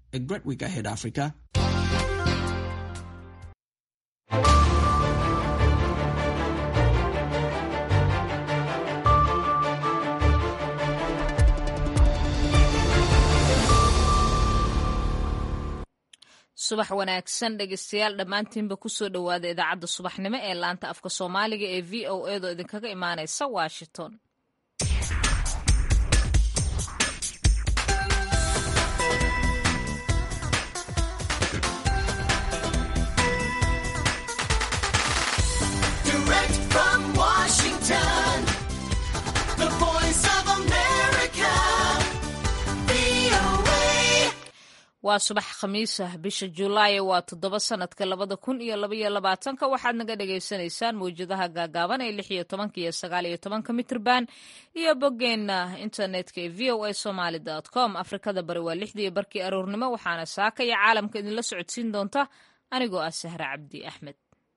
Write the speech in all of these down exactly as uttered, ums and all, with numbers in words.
A great week ahead, Africa. subax wanaagsan dhegeystayaal dhammaantiinba kusoo dhowaada idaacadda subaxnimo ee laanta afka soomaaliga ee v o a doo idinkaga imaanaysa washington. waa subax khamiisah bisha Juulaay waa toddoba sanadka labada kun iyo laba iyo labaatanka waxaad naga dhageysanaysaan mawjadaha gaagaaban ee lix iyo tobanka iyo sagaal iyo tobanka mitirban iyo boggeena internetka ee v o a somali dot com. Afrikada bari waa lixdii iyo barkii aroornimo waxaana saaka iyo caalamka idinla socodsiin doonta anigoo ah Sahra Cabdi Axmed.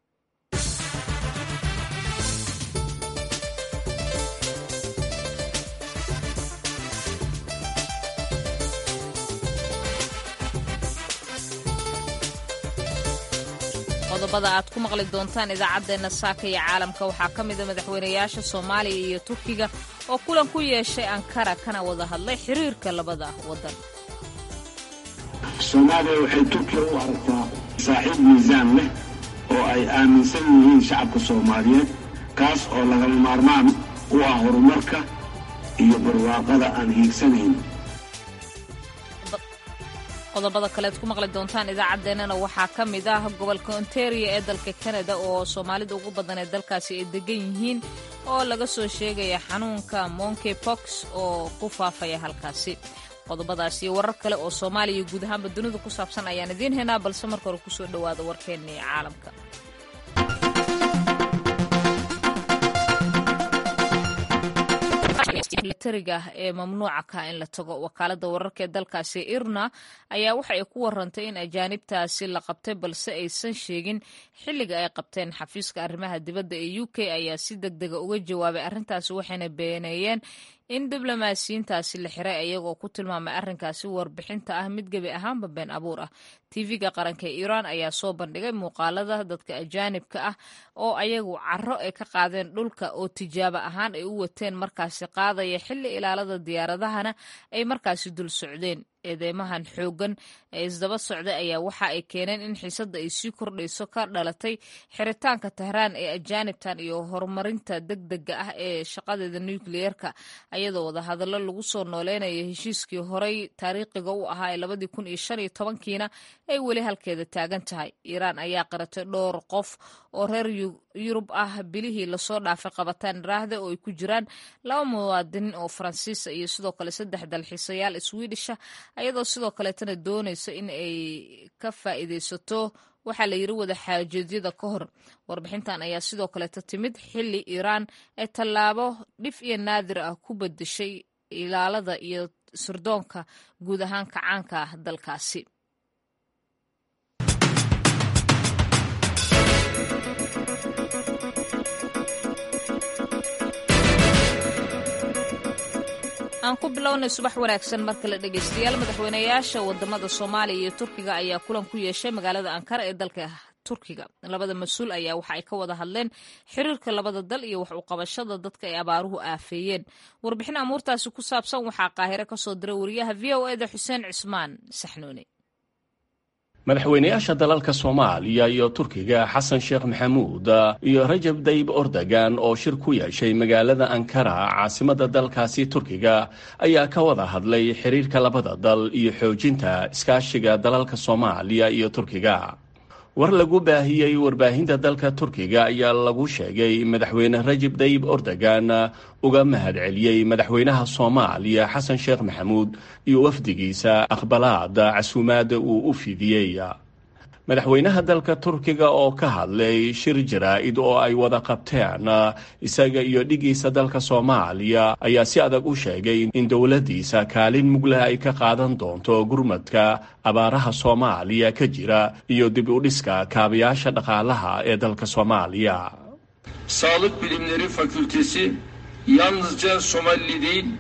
qodobada aad ku maqli doontaan idaacadeena saaka iyo caalamka waxaa ka mid a madaxweynayaasha Soomaaliya iyo Turkiga oo kulan ku yeeshay Ankara kana wada hadlay xiriirka labada wadan. Soomaaliya waxay Turkiga u aragtaa saaxiib miisaan leh oo ay aaminsan yihiin shacabka Soomaaliyeed kaas oo lagama maarmaan u ah horumarka iyo barwaaqada aan hiigsanayn. qodobada kale aad ku maqli doontaan idaacadeennana waxaa ka mid ah gobolka Ontario ee dalka Canada oo Soomaalida ugu badan ee dalkaasi ay degan yihiin oo laga soo sheegaya xanuunka monkeypox oo ku faafaya halkaasi. qodobadaas iyo warar kale oo Soomaaliya iyo guud ahaanba dunida ku saabsan ayaan idiin haynaa balse marka hore kusoo dhowaada warkeennii caalamka. militariga ee mamnuuca ka in la tago. wakaalada wararka ee dalkaasi Irna ayaa waxa ay ku warantay in ajaanibtaasi la qabtay balse aysan sheegin xilliga ay qabteen. xafiiska arrimaha dibadda ee U K ayaa si degdega uga jawaabay arrintaasi waxayna beeneeyeen in diblomaasiyiintaasi la xiray ayagoo ku tilmaamay arrinkaasi warbixinta ah mid gebi ahaanba been abuur ah. T V-ga qaranka ee Iran ayaa soo bandhigay muuqaalada dadka ajaanibka ah oo ayagu carro ay ka qaadeen dhulka oo tijaabo ahaan ay u wateen markaasi qaadaya xilli ilaalada diyaaradahana ay markaasi dul socdeen. eedeymahan xoogan ee isdaba socday ayaa waxa ay keeneen in xiisadda ay sii kordhayso ka dhalatay xiritaanka Tahraan ee ajaanibtan iyo horumarinta degdega ah ee shaqadeeda nukliyeerka ayadoo wada hadallo lagu soo nooleynaya heshiiskii horey taariikhiga u ahaa ee labadii kun iyo shan iyo tobankiina ay weli halkeeda taagan tahay. Iiraan ayaa qaratay dhowr qof oo reer Yurub ah bilihii lasoo dhaafay qabataan raahda oo ay ku jiraan laba muwaadin oo Faransiis iyo sidoo kale saddex dalxiisayaal Swedish ayadoo sidoo kaleetana doonayso in ay ka faa'iidaysato waxaa la yiri wada xaajoedyada ka hor. warbixintan ayaa sidoo kaleeta timid xilli Iiraan ay tallaabo dhif iyo naadir ah ku bedeshay ilaalada iyo sirdoonka guud ahaan kacaanka ah dalkaasi. aan ku bilownay subax wanaagsan marka la dhegeystayaal. madaxweynayaasha wadamada Soomaaliya iyo Turkiga ayaa kulan ku yeeshay magaalada Ankara ee dalka Turkiga. labada mas'uul ayaa waxa ay ka wada hadleen xiriirka labada dal iyo wax u qabashada dadka ay abaaruhu aafeeyeen. warbixin amuurtaasi ku saabsan waxaa Qaahire ka soo diray wariyaha V O A da Xuseen Cismaan Saxnuuni. madaxweynayaasha dalalka Soomaaliya iyo Turkiga Xasan Sheekh Maxamuud iyo Rajab Tayyip Erdogan oo shir ku yeeshay magaalada Ankara caasimadda dalkaasi Turkiga ayaa ka wada hadlay xiriirka labada dal iyo xoojinta iskaashiga dalalka Soomaaliya iyo Turkiga. war lagu baahiyey warbaahinta dalka Turkiga ayaa lagu sheegay madaxweyne Rajab Tayyip Erdogan uga mahadceliyey madaxweynaha Soomaaliya Xasan Sheekh Maxamuud iyo wafdigiisa aqbalaada casuumaada uu u fidiyey. madaxweynaha dalka Turkiga oo ka hadlay shir jaraa'id oo ay wada qabteen isaga iyo dhigiisa dalka Soomaaliya ayaa si adag u sheegay in dowladdiisa kaalin mugla ay ka qaadan doonto gurmadka abaaraha Soomaaliya ka jira iyo dib u dhiska kaabayaasha dhaqaalaha ee dalka Soomaaliya. Sağlık Bilimleri Fakültesi yalnızca Somali değil,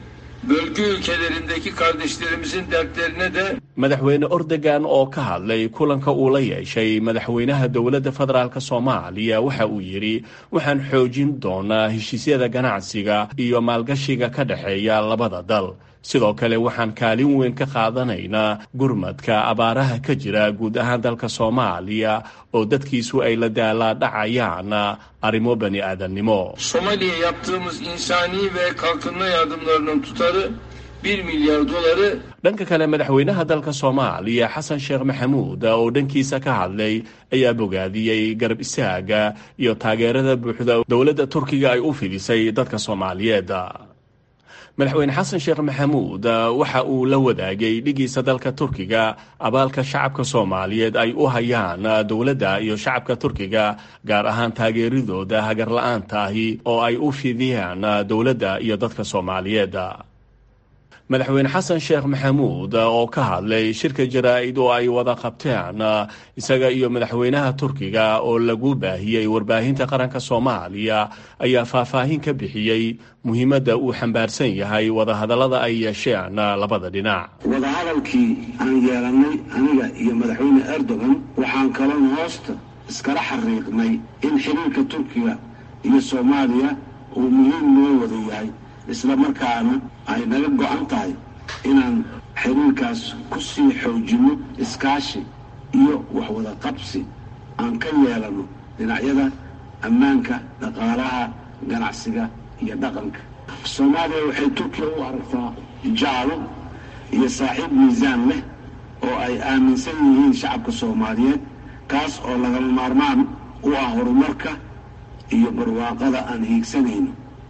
bölge ülkelerindeki kardeşlerimizin dertlerine de madaxweyne Erdogan oo ka hadlay kulanka uu la yeeshay madaxweynaha dowladda federaalka Soomaaliya waxa uu yiri waxaan xoojin doonaa heshiisyada ganacsiga iyo maalgashiga ka dhaxeeya labada dal sidoo kale waxaan kaalin weyn ka qaadanaynaa gurmadka abaaraha ka jira guud ahaan dalka Soomaaliya oo dadkiisu ay la daala dhacayaan arrimo bani aadamnimo. Soomaaliya yaptığımız insani ve kalkınma yardımlarının tutarı bir milyar doları. dhanka kale madaxweynaha dalka Soomaaliya Xasan Sheekh Maxamuud oo dhankiisa ka hadlay ayaa bogaadiyay garab istaaga iyo taageerada buuxda dowladda Turkiga ay u fidisay dadka Soomaaliyeed. madaxweyne xasan sheekh maxamuud waxa uu la wadaagay dhigiisa dalka Turkiga abaalka shacabka Soomaaliyeed ay u hayaan dowladda iyo shacabka Turkiga gaar ahaan taageeridooda hagar la'aanta ahi oo ay u fidiyaan dowladda iyo dadka Soomaaliyeed. madaxweyne xasan sheekh maxamuud oo ka hadlay shirka jaraa'id oo ay wada qabteen isaga iyo madaxweynaha Turkiga oo lagu baahiyay warbaahinta qaranka Soomaaliya ayaa faahfaahin ka bixiyay muhiimadda uu xambaarsan yahay wada hadallada ay yeesheen labada dhinac. wada hadalkii aan yeelanay aniga iyo madaxweyne Erdogan waxaan kala hoosta iskala xariiqnay in xiriirka Turkiga iyo Soomaaliya uu muhiim noo wada yahay isla markaana ay naga go'an tahay inaan xiriirkaas ku sii xoojino iskaashi iyo wax wada qabsi aan ka yeelano dhinacyada ammaanka, dhaqaalaha, ganacsiga iyo dhaqanka. Soomaaliya waxay Turkiga u aragtaa jaalo iyo saaxiib miisaan leh oo ay aaminsan yihiin shacabka Soomaaliyeed kaas oo lagama maarmaan u ah horumarka iyo barwaaqada aan hiigsanayno.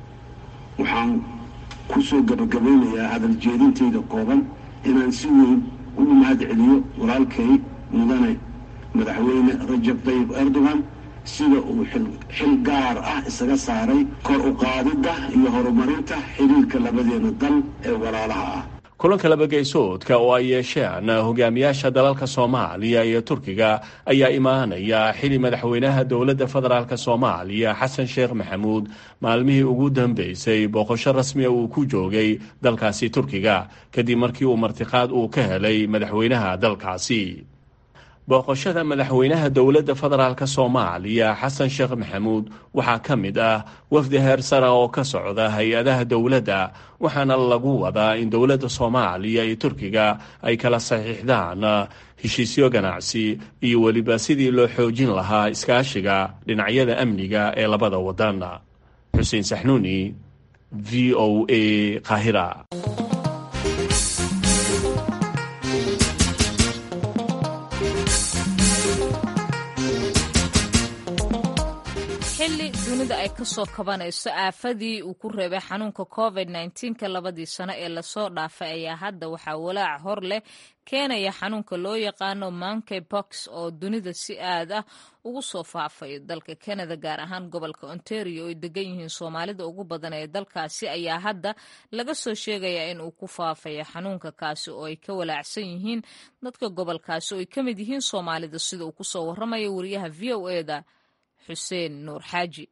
waxaan ku soo gabagabeynayaa hadal jeedintayda kooban inaan si weyn ugu mahad celiyo walaalkay mudane madaxweyne Rajab Tayyip Erdogan sida uu xil gaar ah isaga saaray kor u qaadida iyo horumarinta xiriirka labadeena dal ee walaalaha ah. kulanka laba geysoodka oo ay yeesheen hogaamiyaasha dalalka Soomaaliya iyo Turkiga ayaa imaanaya xili madaxweynaha dowladda federaalka Soomaaliya Xasan Sheekh Maxamuud maalmihii ugu dambeysay booqasho rasmi ah uu ku joogay dalkaasi Turkiga kadib markii uu martiqaad uu ka helay madaxweynaha dalkaasi. booqashada madaxweynaha dowladda federaalka Soomaaliya Xasan Sheekh Maxamuud waxaa ka mid ah wafdi heer sare oo ka socda hay-adaha dowladda waxaana lagu wadaa in dowladda Soomaaliya iyo Turkiga ay kala saxiixdaan heshiisyo ganacsi iyo weliba sidii loo xoojin lahaa iskaashiga dhinacyada amniga ee labada wadan. Xuseen Saxnuuni, V O A, Qaahira. dunida ay ka soo kabanayso aafadii uu ku reebay xanuunka covid nineteen ka labadii sano ee lasoo dhaafay ayaa hadda waxaa walaac hor leh keenaya xanuunka loo yaqaano monkeypox oo dunida si aad ah ugu soo faafay. dalka Canada gaar ahaan gobolka Ontario ay degan yihiin Soomaalida ugu badan ee dalkaasi ayaa hadda laga soo sheegayaa in uu ku faafayo xanuunka kaasi oo ay ka walaacsan yihiin dadka gobolkaasi oo ay ka mid yihiin Soomaalida sida uu ku soo warramaya wariyaha V O A da Xuseen Nuur Xaaji.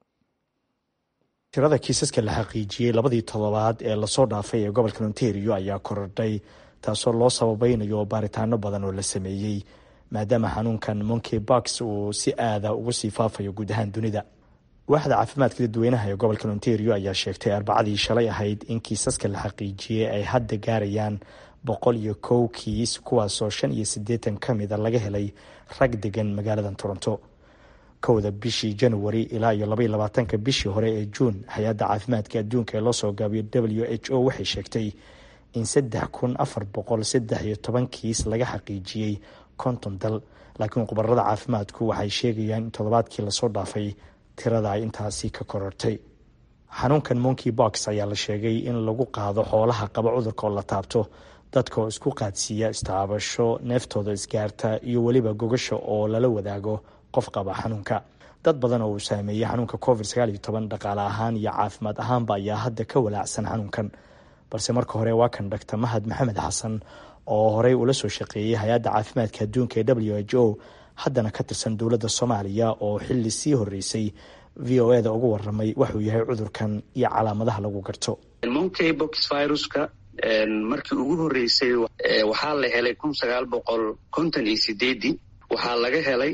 tirada kiisaska la xaqiijiyey labadii toddobaad ee lasoo dhaafay ee gobolka Ontario ayaa korodhay taasoo loo sababaynayo baaritaano badan oo la sameeyey maadaama xanuunkan monkeypox uu si aada ugu sii faafayo guud ahaan dunida. waaxda caafimaadka dadweynaha ee gobolka Ontario ayaa sheegtay arbacadii shalay ahayd in kiisaska la xaqiijiyey ay hadda gaarayaan boqol iyo kow kiis kuwaasoo shan iyo siddeetan ka mida laga helay rag degan magaalada Toronto. kowda bishii January ilaa iyo laba iyo labaatanka bishii hore ee June hay-adda caafimaadka adduunka ee loo soo gaabiyo W H O waxay sheegtay in saddex kun afar boqol saddex iyo toban kiis laga xaqiijiyey konton dal, laakiin khubarada caafimaadku waxay sheegayaan in toddobaadkii lasoo dhaafay tirada ay intaasi ka korortay. xanuunkan monkeypox ayaa la sheegay in lagu qaado xoolaha qaba cudurka oo la taabto, dadka oo isku qaadsiiya istaabasho, neeftooda isgaarta iyo weliba gogasha oo lala wadaago qof qaba xanuunka. dad badan oo uu saameeyey xanuunka covid sagaal iyo toban dhaqaale ahaan iyo caafimaad ahaanba ayaa hadda ka walaacsan xanuunkan. balse marka hore waa kan Dr Mahad Maxamed Xasan oo horey ula soo shaqeeyey hay-adda caafimaadka adduunka ee W H O haddana ka tirsan dowladda Soomaaliya oo xilli sii horeysay V O A da ugu warramay wuxuu yahay cudurkan iyo calaamadaha lagu garto. monkeypox viruska markii ugu horreysay waxaa la helay kun sagaal boqol konton iyo sideedii waxaa laga helay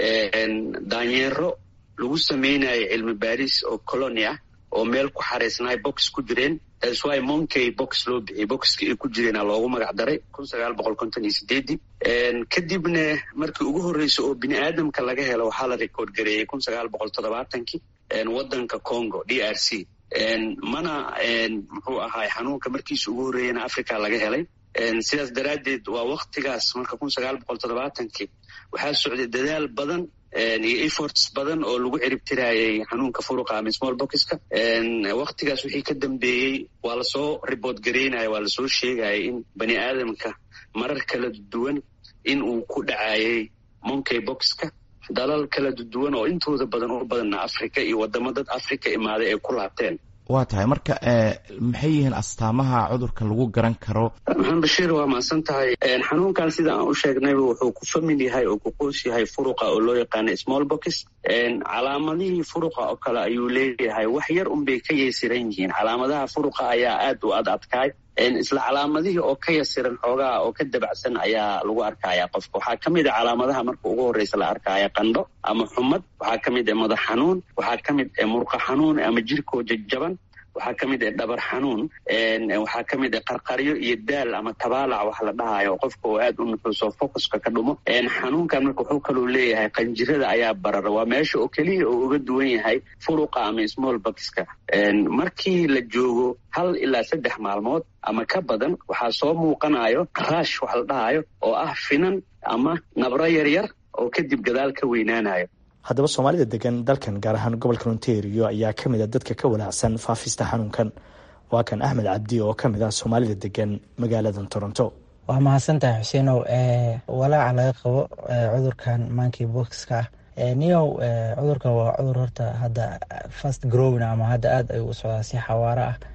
daanyeero lagu samaynayo cilmi baaris oo colony ah oo meel ku xareysnaay box ku jireen that's why monkey box loo bixiyay boxka ay ku jireen loogu magac daray kun sagaal boqol konton iyo sideedii kadibna markii ugu horreysay oo bini aadamka laga helo waxaa la record gareeyay kun sagaal boqol toddobaatankii waddanka Congo D R C mana muxuu ahaay xanuunka markiisa ugu horreeyana Africa laga helay sidaas daraaddeed waa waqtigaas marka kun sagaal boqol toddobaatankii waxaa socday dadaal badan iyo efforts badan oo lagu ciribtirayay xanuunka furuqa ama smallpoxka waqtigaas wixii ka dambeeyey waa lasoo report gareynaya waa lasoo sheegaya in bani aadamka marar kala duwan in uu ku dhacayay monkey boxka dalal kala duwan oo intooda badan u badanna Africa iyo wadamo dad Africa imaaday ay ku laabteen. waa tahay marka maxay yihiin astaamaha cudurka lagu garan karo? maxamed bashiir waa mahadsan tahay. xanuunkan sida aan u sheegnayba wuxuu ku famil yahay oo ku qoys yahay furuqa oo loo yaqaano smallpox. calaamadihii furuqa oo kale ayuu leeyahay wax yar unbay ka yeesiran yihiin. calaamadaha furuqa ayaa aad u ad adkaay isla calaamadihii oo ka yasiran xoogaa oo ka dabacsan ayaa lagu arkaya qofka. waxaa ka mid a calaamadaha marka ugu horreysa la arkaya qandho ama xumad, waxaa ka mid a madax xanuun, waxaa ka mid a murqa xanuun ama jirkoo jajaban, waxaa ka mid a dhabar xanuun, waxaa ka mid a qarqaryo iyo daal ama tabaalac wax la dhahayo qofka oo aad u nuxuuso focuska ka dhumo. xanuunkan marka wuxuu kaloo leeyahay qanjirada ayaa barara, waa meesha oo keliya oo uga duwan yahay furuqa ama smallpoxka. markii la joogo hal ilaa saddex maalmood ama ka badan waxaa soo muuqanayo raash wax la dhahayo oo ah finan ama nabro yaryar oo kadib gadaal ka weynaanayo. haddaba soomaalida degan dalkan gaar ahaan gobolka Ontario ayaa ka mid a dadka ka walaacsan faafista xanuunkan. waa kan Axmed Cabdi oo ka mid ah soomaalida degan magaalada Toronto. waa mahadsantahay Xuseenow. walaaca laga qabo cudurkan monkey boxka niyow cudurkan waa cudur horta hadda fast growing ama hadda aad ayuu u socdaa si xawaare ah.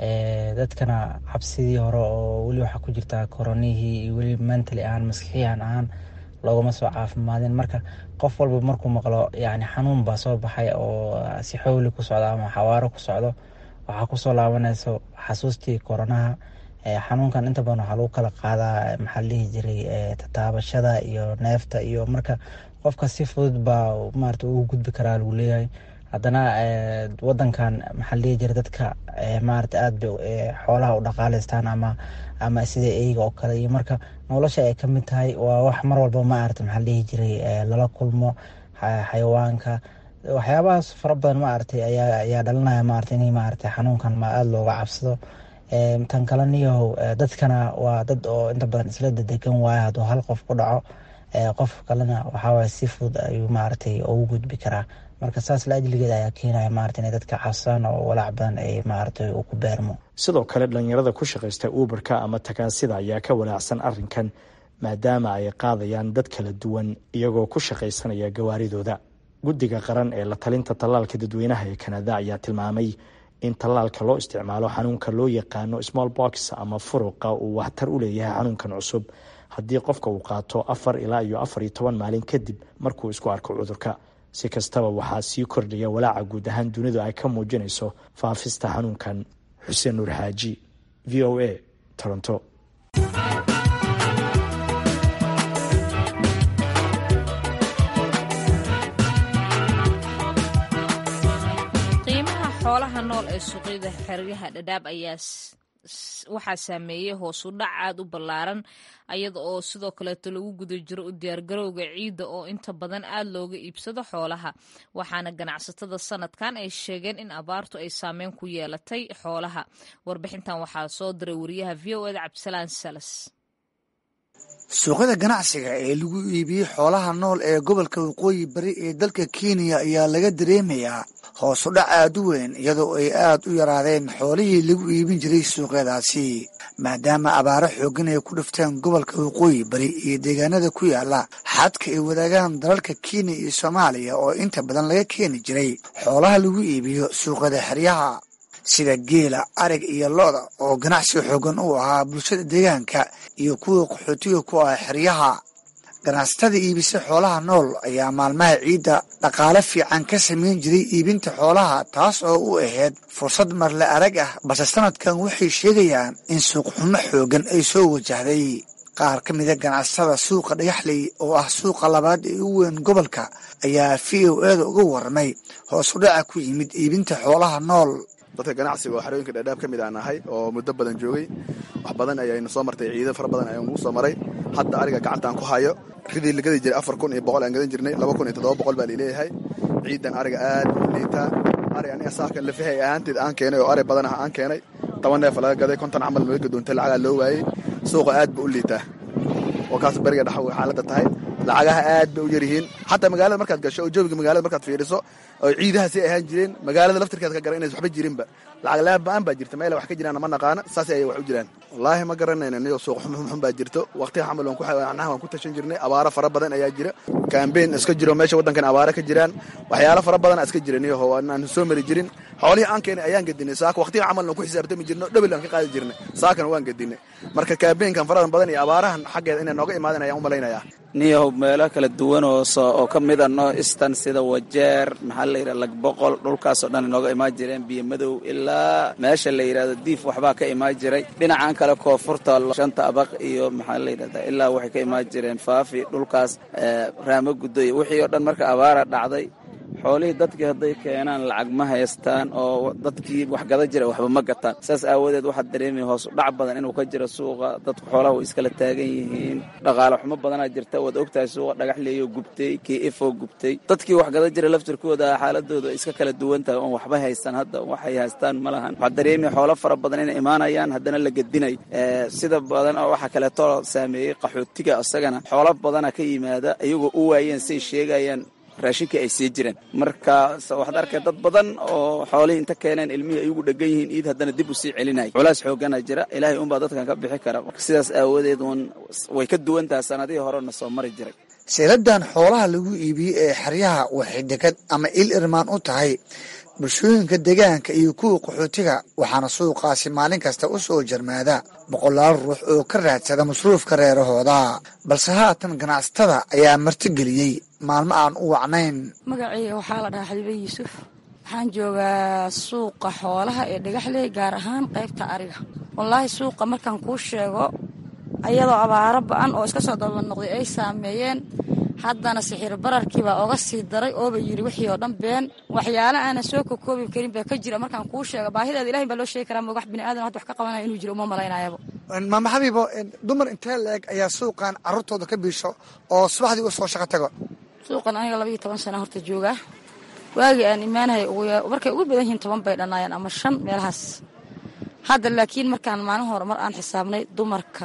dadkana cabsidii hore oo weli waxaa ku jirtaa koronihii iyo weli mentally ahaan maskixiyan ahaan loogama soo caafimaadin. marka qof walba markuu maqlo yani xanuun baa soo baxay oo si xowli ku socda ama xawaaro ku socdo waxaa kusoo laabanayso xasuustii koronaha. xanuunkan inta badan waxaa lagu kala qaadaa maxaa la dhihi jiray tataabashada iyo neefta iyo marka qofka si fudud baa maarata ugu gudbi karaa lagu leeyahay. haddana wadankan maxaa la dhihi jiray dadka maarata aad bay xoolaha u dhaqaaleystaan ama ama sida eyga oo kale iyo marka nolosha ay ka mid tahay waa wax mar walba maarata maxaa la dhihi jiray lala kulmo xayawaanka. waxyaabahaas fara badan maaragtay ayaa ayaa dhalinaya maarata inay maarata xanuunkan ma aada looga cabsado. tan kale niyahow dadkana waa dad oo inta badan isla dedegan waayo hadduu hal qof ku dhaco qof kalena waxaa waaya si fudud ayuu maaragtay ugu gudbi karaa. marka saas la ajligeeda ayaa keenaya maarata inay dadka cabsaan oo walaac badan ay maaragtay uu ku beermo. sidoo kale dhalinyarada ku shaqaysta uberka ama takaasida ayaa ka walaacsan arrinkan maadaama ay qaadayaan dad kala duwan iyagoo ku shaqaysanaya gawaaridooda. guddiga qaran ee la talinta tallaalka dadweynaha ee Kanada ayaa tilmaamay in tallaalka loo isticmaalo xanuunka loo yaqaano smallpox ama furuqa uu waxtar u leeyahay xanuunkan cusub haddii qofka uu qaato afar ilaa iyo afar iyo toban maalin kadib markuu isku arko cudurka. si kastaba waxaa sii kordhaya walaaca guud ahaan dunidu ay ka muujinayso faafista xanuunkan. xuseen nuur xaaji, v o a, Toronto. qiimaha xoolaha nool ee suuqyada xeryaha Dhadhaab ayaa waxaa saameeyey hoos u dhac aad u ballaaran ayada oo sidoo kaleeto lagu guda jiro u diyaargarowga ciidda oo inta badan aad looga iibsado xoolaha. waxaana ganacsatada sanadkan ay sheegeen in abaartu ay saameyn ku yeelatay xoolaha. warbixintan waxaa soo diray wariyaha v o eda Cabdisalaan Salas. suuqyada ganacsiga ee lagu iibiyey xoolaha nool ee gobolka waqooyi bari ee dalka Kenya ayaa laga dareemayaa hoos u dhac aad u weyn iyadoo ay aad u yaraadeen xoolihii lagu iibin jiray suuqyadaasi maadaama abaaro xooggan ay ku dhifteen gobolka waqooyi bari iyo deegaanada ku yaala xadka ay wadaagaan dalalka Kenya iyo Soomaaliya oo inta badan laga keeni jiray xoolaha lagu iibiyo suuqyada xeryaha sida geela, arig iyo lo'da oo ganacsi xooggan u ahaa bulshada deegaanka iyo kuwa qaxootiga ku ah xeryaha. ganacsatada iibisa xoolaha nool ayaa maalmaha ciidda dhaqaale fiican ka samayn jiray iibinta xoolaha taas oo u ahayd fursad marle arag ah balse sanadkan waxay sheegayaan in suuqxumo xoogan ay soo wajahday qaar ka mida ganacsatada suuqa dhagaxley oo ah suuqa labaad ee u weyn gobolka ayaa v o eeda uga warramay hoos u dhaca ku yimid iibinta xoolaha nool dadka ganacsiga oo xarooyinka dhaadhaab ka mid aan ahay oo muddo badan joogay wax badan ayaynu soo martay ciido fara badan ayaan ugu soo maray hadda ariga gacantaan ku hayo ridii la gadi jiray afar kun iyo boqol aan gadan jirnay laba kun iyo toddoba boqol baa liileeyahay ciidan ariga aad u liitaa ari aniga saaka lafahay ahaanteed aan keenay oo ari badan ah aan keenay toban neef laga gaday konton camal laga gadoontay lacagaa loo waayey suuqa aad ba u liitaa oo kaas beriga dhaxa way xaaladda tahay lacagaha aad bay u yaryihiin xataa magaalada markaad gasho oo joobiga magaalada markaad fiiriso oo ciidaha si ahaan jireen magaalada laftirkeed ka garan inays waxba jirinba lacag la'aan ba'an baa jirta meel wax ka jiraan ma naqaana saas ayay wax u jiraan wallaahi ma garanayna niyo suuq xum baa jirto waqtiga xamal waan ku xanaha waan ku tashan jirnay abaaro fara badan ayaa jira campaign iska jiro meesha wadankan abaaro ka jiraan waxyaalo fara badan iska jira niyo oo aan soo mari jirin xoolihii aan keenay ayaan gadinay saaka waqtiga xamal waan ku xisaabtami jirno dhabil aan ka qaadi jirnay saakana waan gadinay marka campaignkan faradan badan iyo abaarahan xaggeeda inay nooga imaadeen ayaan u malaynayaa niyahow meelo kala duwan oo oo ka mid a noo istan sida wajeer maxaa la yidhaha lagboqol dhulkaasoo dhan inooga imaan jireen biyo madow ilaa meesha la yidhahdo diif waxbaa ka imaan jiray dhinacan kale koonfurta shanta abaq iyo maxaa la yidhahdaa ilaa waxay ka imaan jireen faafi dhulkaas raamo guddo iyo wixii oo dhan marka abaara dhacday xoolihii dadkii hadday keenaan lacag ma haystaan oo dadkii wax gada jira waxba ma gataan saas aawadeed waxaad dareemaya hoos u dhac badan inuu ka jiro suuqa dadku xoolaha way iskala taagan yihiin dhaqaale xumo badanaa jirta waad ogtahay suuqa dhagaxleeyoo gubtay k f oo gubtay dadkii wax gada jira laftirkooda xaaladooda ay iska kala duwan tahay oon waxba haystaan hadda waxay haystaan ma lahan waxaad dareemaya xoolo fara badan inay imaanayaan haddana la gedinayo sida badan oo waxa kaleetoo saameeyey qaxootiga isagana xoolo badana ka yimaada iyagoo u waayeen say sheegayaan raashinka ay sii jireen marka waxaad arkay dad badan oo xoolihii inta keeneen ilmihii ay ugu dhegan yihiin iid haddana dib u sii celinaya culaas xoogana jira ilaahay unbaa dadkan ka bixi kara sidaas aawadeed un way ka duwan tahay sanadihii horena soo mari jiray seeladan xoolaha lagu iibiyey ee xeryaha waxay dekad ama il irmaan u tahay bulshooyinka deegaanka iyo kuwa qaxootiga waxaana suuqaasi maalin kasta u soo jarmaada boqolaal ruux oo ka raadsada masruufka reerahooda balse haatan ganacsatada ayaa martigeliyey maalmo aan u wacnayn magacayga waxaa la dhahaa xabiibe yuusuf waxaan joogaa suuqa xoolaha ee dhagaxley gaar ahaan qaybta ariga wallaahi suuqa markaan kuu sheego ayadoo abaaro ba-an oo iska soo daba noqday ay saameeyeen haddana sixir bararkiibaa oga sii daray ooba yidhi wixii oo dhan been waxyaale aanan soo kokoobi karin baa ka jira markaan kuu sheego baahideeda ilahay baa loo sheegi karaa ma wax bini aadan hadda wax ka qabanaya inuu jiro uma malaynayaba maama xabiibo dumar intee la-eg ayaa suuqan carruurtooda ka biisho oo subaxdii u soo shaqo tago suuqan aniga laba iyo toban sana horta joogaa waagii aan imaanahay markay ugu badan yihiin toban bay dhannaayeen ama shan meelahaas hadda laakiin markaan maalin hore mar aan xisaabnay dumarka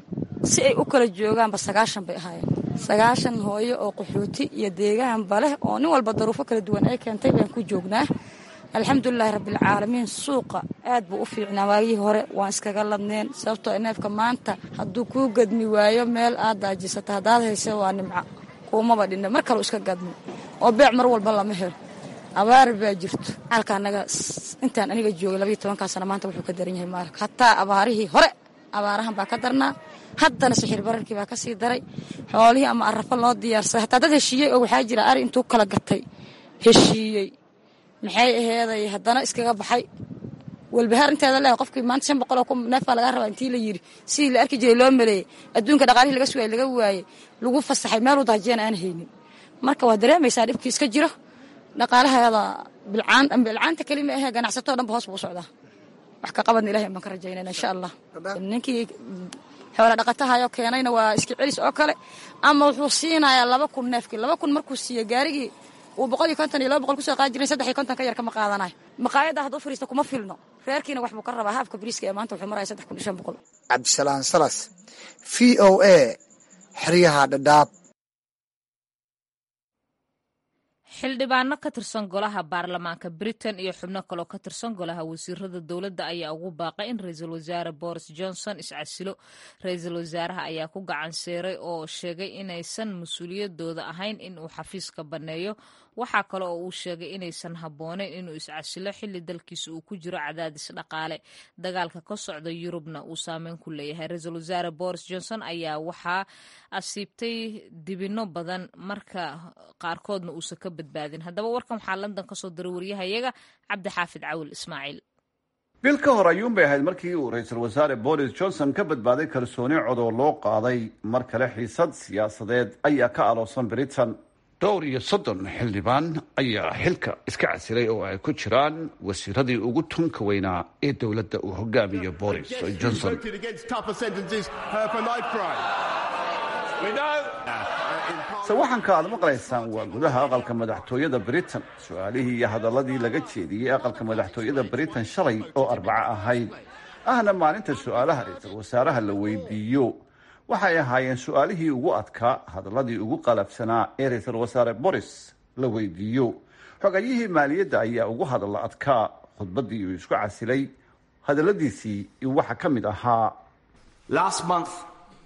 si ay u kala joogaanba sagaashan bay ahaayeen sagaashan hooyo oo qaxooti iyo deegaanba leh oo nin walba daruufo kala duwan ay keentay baan ku joognaa alxamdulilaahi rabbilcaalamiin suuqa aad buu u fiicnaa waagihii hore waan iskaga ladneen sababtoo neefka maanta hadduu kuu gadmi waayo meel aad daajisata haddaad haysa waa nimca kuumaba dhinna mar kaleu iska gadmi oo beec mar walba lama helo abaar baa jirto caalka anaga intaan aniga joogay labaiyo tobankaa sana maanta wuxuu ka daran yahay maalka hataa abaarihii hore abaarahan baa ka darnaa haddana sixir bararkii baa ka sii daray xoolihii ama arrafo loo diyaarsaday hataa dad heshiiyey oo waxaa jira ari intuu kala gatay heshiiyey maxay aheeday haddana iskaga baxay walbahaar inteeda leh qofkii maanta shan boqol oo neefbaa lagaa rabaa intii la yidhi sidii la arki jiray loo maleeyey adduunka dhaqaalihii laga sugayay laga waayey lagu fasaxay meeluu daajiyana aan haynin marka waa dareemaysaa dhibkii iska jiro dhaqaalaheeda bilcaan bilcaanta kelima ahee ganacsatoo dhanba hoos buu u socdaa wax ka qabadna ilahay baan ka rajaynayna insha allah ninkii xoola dhaqatahayoo keenayna waa iska celis oo kale ama wuxuu siinayaa laba kun neefkii laba kun markuu siiyo gaarigii uu boqol iyo konton iyo laba boqol kusoo qaadi jiray saddex iyo konton ka yar kama qaadanayo maqaayadda hadduu fariista kuma filno reerkiina wax buu ka rabaa haafka bariiska ee maanta wuxuu maraya saddex kun iyo shan boqol cabdisalaan salas v o a xeryaha dhadhaab xildhibaano ka tirsan golaha baarlamaanka britain iyo xubno kaloo ka tirsan golaha wasiirada dowladda ayaa ugu baaqay in ra-iisul wasaare boris johnson iscasilo ra-iisul wasaaraha ayaa ku gacan seeray oo sheegay inaysan mas-uuliyadooda ahayn in uu xafiiska banneeyo waxaa kale oo uu sheegay inaysan habbooneyn inuu iscasilo xilli dalkiisa uu ku jiro cadaadis dhaqaale dagaalka ka socda yurubna uu saameyn ku leeyahay. ra-iisul wasaare boris johnson ayaa waxaa asiibtay dibino badan marka qaarkoodna uusan ka badbaadin. haddaba warkan waxaa london kasoo diray waryahayaga cabdixaafid cawil ismaaciil. bil ka hor ayuunbay ahayd markii uu ra-iisul wasaare boris johnson ka badbaaday kalsooni cod oo loo qaaday. mar kale xiisad siyaasadeed ayaa ka aloosan britain. dhowr iyo soddon xildhibaan ayaa xilka iska casilay oo ay ku jiraan wasiiradii ugu tunka weynaa ee dowladda uu hogaamiyo boris johnson. sawaxanka aad maqlaysaan waa gudaha aqalka madaxtooyada britain. su-aalihii iyo hadaladii laga jeediyey aqalka madaxtooyada britain shalay oo arbaco ahayd ahna maalinta su-aalaha ra-iisul wasaaraha la weydiiyo waxay ahaayeen su-aalihii ugu adkaa, hadaladii ugu qalabsanaa ee ra-iisul wasaare boris la weydiiyo. xogayihii maaliyadda ayaa ugu hadalla adkaa. khudbadii uu isku casilay hadaladiisii waxa ka mid ahaa: Last month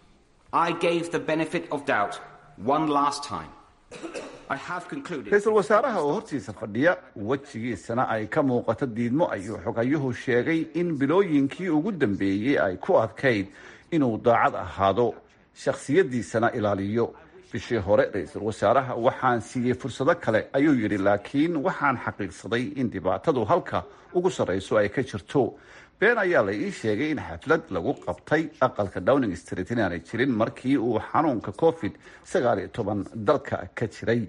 I gave the benefit of doubt one last time. I have concluded. ra-iisul wasaaraha oo hortiisa fadhiya wejigiisana ay ka muuqato diidmo ayuu xogayuhu sheegay in bilooyinkii ugu dambeeyey ay ku adkayd inuu daacad ahaado, shakhsiyadiisana ilaaliyo. bishii hore ra-iisul wasaaraha waxaan siiyey fursado kale ayuu yidhi, laakiin waxaan xaqiiqsaday in dhibaatadu halka ugu sarrayso ay ka jirto. been ayaa la ii sheegay in xaflad lagu qabtay aqalka downing street inaanay jirin markii uu xanuunka covid sagaal iyo toban dalka ka jiray.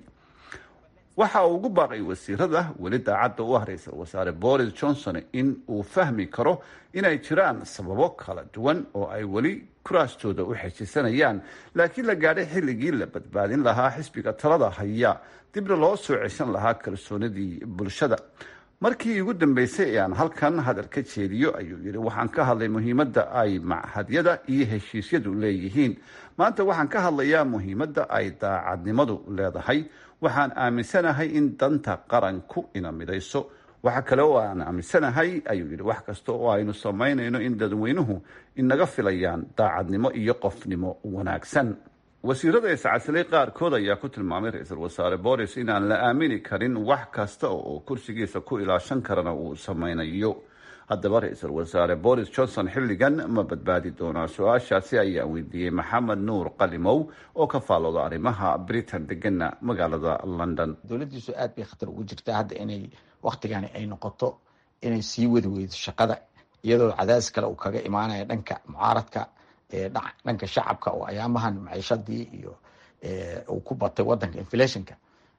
waxa uu ugu baaqay wasiirada weli daacadda u ah ra-iisul wasaare boris johnson in uu fahmi karo inay jiraan sababo kala duwan oo ay weli kuraastooda u xejisanayaan, laakiin la gaadhay xilligii la badbaadin lahaa xisbiga talada haya, dibna loo soo ceshan lahaa kalsoonidii bulshada. markii ugu dambeysay ee aan halkan hadal ka jeediyo ayuu yidhi, waxaan ka hadlay muhiimadda ay machadyada iyo heshiisyadu leeyihiin. maanta waxaan ka hadlayaa muhiimadda ay daacadnimadu leedahay. waxaan aaminsanahay in danta qaranku ina midayso. waxa kale oo aan aaminsanahay ayuu yidhi, wax kasta oo aynu samaynayno in dadweynuhu inaga filayaan daacadnimo iyo qofnimo wanaagsan. wasiirada iscasilay qaarkood ayaa ku tilmaamay ra-iisul wasaare boris inaan la aamini karin, wax kasta oo kursigiisa ku ilaashan karana uu samaynayo. haddaba ra-iisul wasaare boris johnson xilligan ma badbaadi doonaa? su-aashaasi ayaa weydiiyey maxamed nuur qalimow oo ka faalooda arrimaha britain degana magaalada london. dowladdiisu aad bay khatar ugu jirtaa hadda inay waktigani ay noqoto inay sii wadi weydo shaqada, iyadoo cadaadis kale uu kaga imaanaya dhanka mucaaradka, dhanka shacabka oo ayaamahan maciishadii iyo uu ku batay wadanka inflationka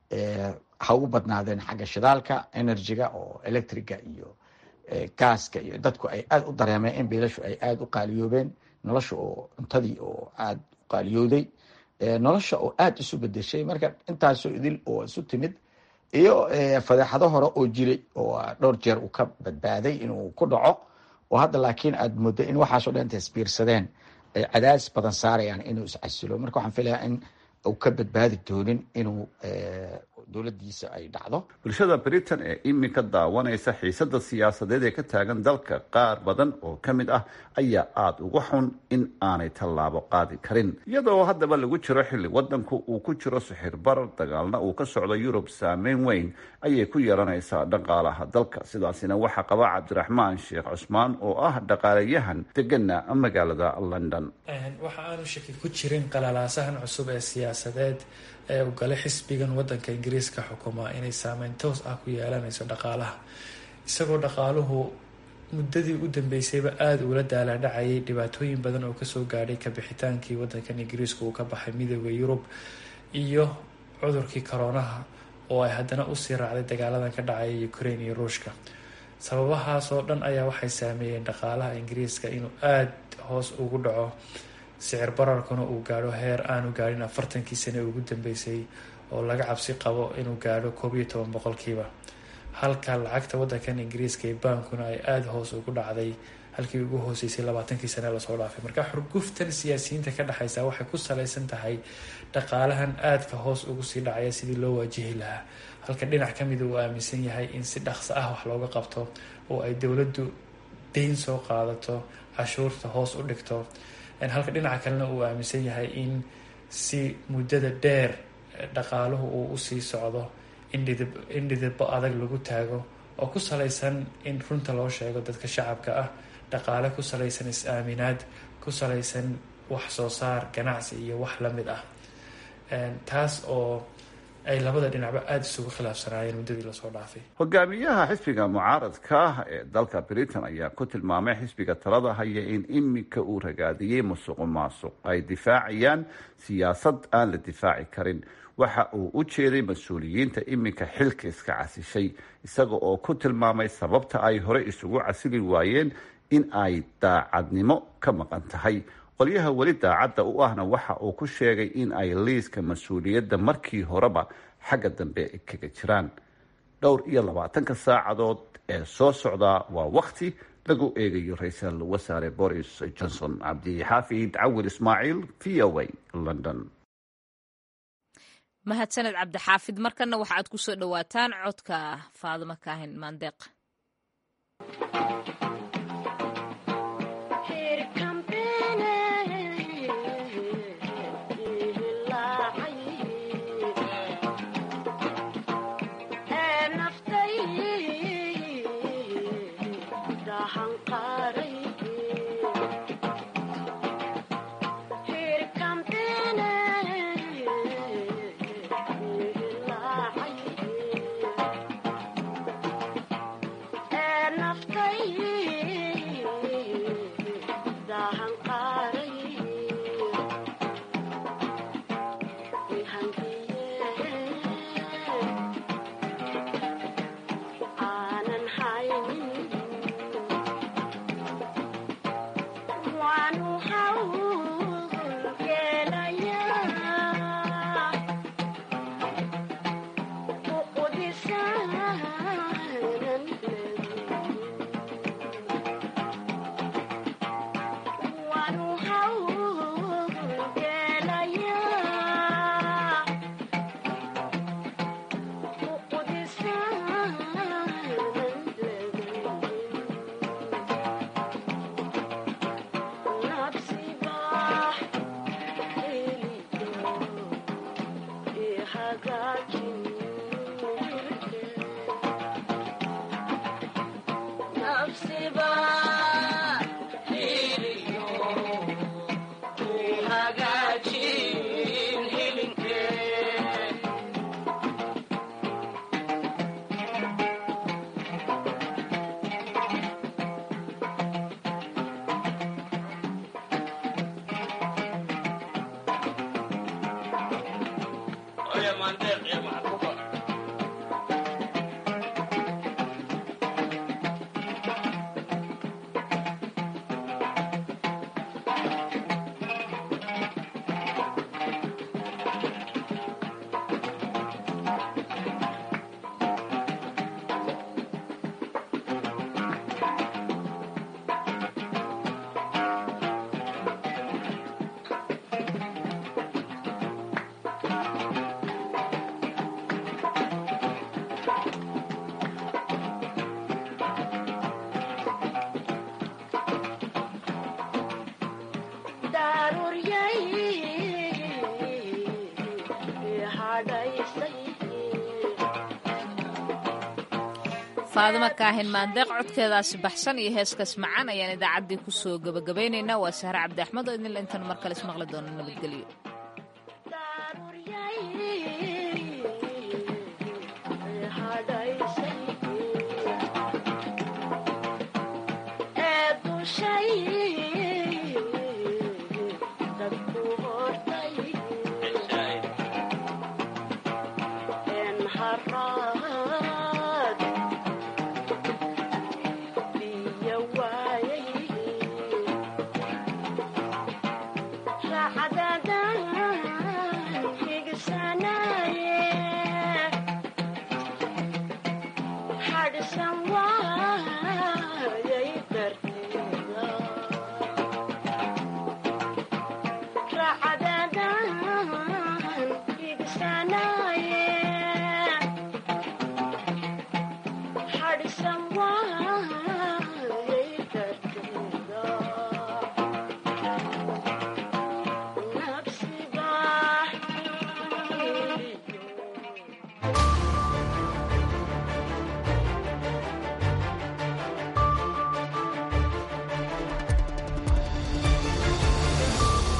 ha ugu badnaadeen xagga shidaalka, energyga oo electriga iyo gaaska, iyo dadku ay aada u dareemeen in biilashu ay aada u qaaliyoobeen, nolosha oo cuntadii oo aada u qaaliyooday, nolosha oo aada isu bedeshay. marka intaasoo idil oo isu timid iyo fadeexado hore oo jiray oo dhowr jeer uu ka badbaaday inuu ku dhaco, oo hadda laakiin aada muddo in waxaasoo dhan inta isbiirsadeen ay cadaadis badan saarayaan inuu iscasilo. marka waxaan filayaa in uu ka badbaadi doonin inuu dowladiisa ay dhacdo. bulshada britain ee iminka daawanaysa xiisada siyaasadeed ee ka taagan dalka, qaar badan oo ka mid ah ayaa aada uga xun in aanay tallaabo qaadi karin, iyadoo haddaba lagu jiro xilli wadanku uu ku jiro sixir barar, dagaalna uu ka socdo yurub. saameyn weyn ayay ku yeelanaysaa dhaqaalaha dalka. sidaasina waxaa qaba cabdiraxmaan sheekh cusmaan oo ah dhaqaalayahan degana magaalada london. waxa aanu shaki ku jirin qalalaasahan cusub ee siyaasadeed ee u galay xisbigan wadanka ingiriiska xukuma inay saameyn toos ah ku yeelanayso dhaqaalaha, isagoo dhaqaaluhu muddadii u dambeysayba aada ula daalaadhacayay dhibaatooyin badan oo kasoo gaadhay kabixitaankii wadankan ingiriiska uu ka baxay midooda yurub iyo cudurkii koroonaha oo ay haddana usii raacday dagaaladan ka dhacaya ukraine iyo ruushka. sababahaas oo dhan ayaa waxay saameeyeen dhaqaalaha ingiriiska inuu aada hoos ugu dhaco, sicir bararkuna uu gaadho heer aanu gaadhin afartankii sane ugu dambeysay oo laga cabsi qabo inuu gaadho koob iyo toban boqolkiiba, halka lacagta wadankan ingiriiska ee baankuna ay aada hoos ugu dhacday halkii ugu hooseysay labaatankii sane lasoo dhaafay. marka xurguftan siyaasiyiinta ka dhexaysa waxay ku salaysan tahay dhaqaalahan aadka hoos ugu sii dhacaya sidii loo waajihi lahaa, halka dhinac kamida uu aaminsan yahay in si dhaqso ah wax looga qabto oo ay dowladdu deyn soo qaadato, cashuurta hoos u dhigto, halka dhinaca kalena uu aaminsan yahay in si muddada dheer dhaqaaluhu uu usii socdo indhidib indhidibbo adag lagu taago oo ku salaysan in runta loo sheego dadka shacabka ah, dhaqaale ku salaysan is-aaminaad, ku salaysan wax soo saar, ganacsi iyo wax la mid ah. taas oo ay labada dhinacba aada isugu khilaafsanaayeen muddadii lasoo dhaafay. hogaamiyaha xisbiga mucaaradka ee dalka Britain ayaa ku tilmaamay xisbiga talada haya in iminka uu ragaadiyey musuq maasuq ay difaacayaan siyaasad aan la difaaci karin. waxa uu u jeeday mas-uuliyiinta iminka xilka iska casishay, isaga oo ku tilmaamay sababta ay hore isugu casili waayeen in ay daacadnimo ka maqan tahay. qolyaha weli daacadda u ahna waxa uu ku sheegay in ay liiska mas-uuliyadda markii horeba xagga dambe kaga jiraan. dhowr iyo labaatanka saacadood ee soo socdaa waa wakhti lagu eegayo ra-iisul wasaare boris johnson. cabdixaafid cawil ismaaciil, v o a, london. mahadsaned cabdixaafid. markana waxaad ku soo dhowaataan codka faadimo kaahin maandeeq. faadimo kaahin maandeeq codkeedaasi baxsan iyo heeskaas macaan ayaan idaacaddii ku soo gabagabaynaynaa. waa sahre cabdi axmed oo idinla intaan mar kale ismaqli doono. nabadgelyo. Hard